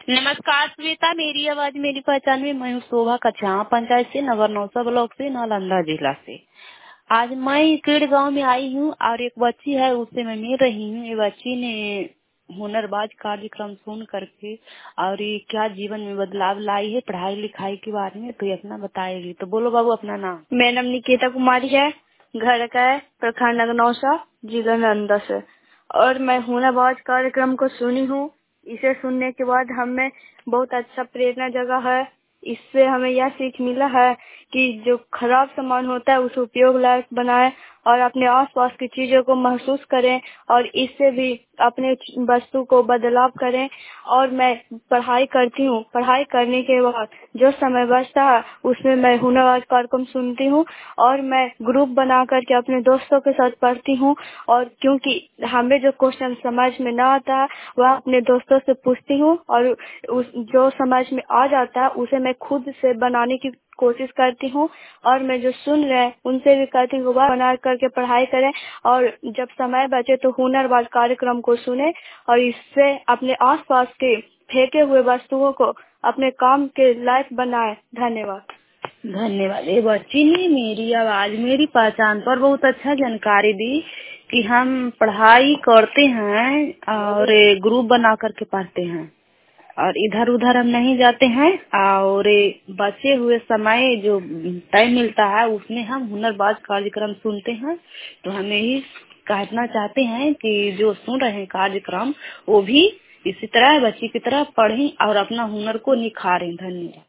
नमस्कार श्वेता, मेरी आवाज मेरी पहचान में मैं हूँ शोभा कछावा पंचायत से, नगर नौसा ब्लॉक से, नालंदा जिला से। आज मैं कीड़ गांव में आई हूँ और एक बच्ची है, उससे मैं मिल रही हूँ। ये बच्ची ने हुनरबाज कार्यक्रम सुन करके और ये क्या जीवन में बदलाव लाई है पढ़ाई लिखाई के बारे में, तो ये अपना बताएगी। तो बोलो बाबू अपना नाम। मेरा नाम निकिता कुमारी है, घर का है प्रखंड नगर नौसा, जिला नालंदा से। और मैं हुनरबाज कार्यक्रम को सुनी हूँ। इसे सुनने के बाद हमें बहुत अच्छा प्रेरणा जगा है। इससे हमें यह सीख मिला है कि जो खराब सामान होता है उसे उपयोग लायक बनाएं और अपने आसपास की चीजों को महसूस करें और इससे भी अपने वस्तु को बदलाव करें। और मैं पढ़ाई करती हूँ। पढ़ाई करने के बाद जो समय बचता है उसमें मैं हुनरबाज कार्यक्रम सुनती हूँ और मैं ग्रुप बना करके अपने दोस्तों के साथ पढ़ती हूँ। और क्योंकि हमें जो क्वेश्चन समझ में ना आता है वह अपने दोस्तों से पूछती हूँ और जो समझ में आ जाता है उसे मैं खुद से बनाने की कोशिश करती हूँ। और मैं जो सुन रहे हैं उनसे भी कहती हूँ वह बना करके पढ़ाई करें और जब समय बचे तो हुनरबाज कार्यक्रम को सुने और इससे अपने आसपास के फेंके हुए वस्तुओं को अपने काम के लायक बनाए। धन्यवाद। धन्यवाद। ये बच्ची ने मेरी आवाज मेरी पहचान पर बहुत अच्छा जानकारी दी कि हम पढ़ाई करते हैं और ग्रुप बना करके पढ़ते हैं और इधर उधर हम नहीं जाते हैं और बचे हुए समय जो टाइम मिलता है उसमें हम हुनरबाज कार्यक्रम सुनते हैं। तो हमें ही कहना चाहते हैं कि जो सुन रहे हैं कार्यक्रम वो भी इसी तरह बच्ची की तरह पढ़ें और अपना हुनर को निखारें। धन्यवाद।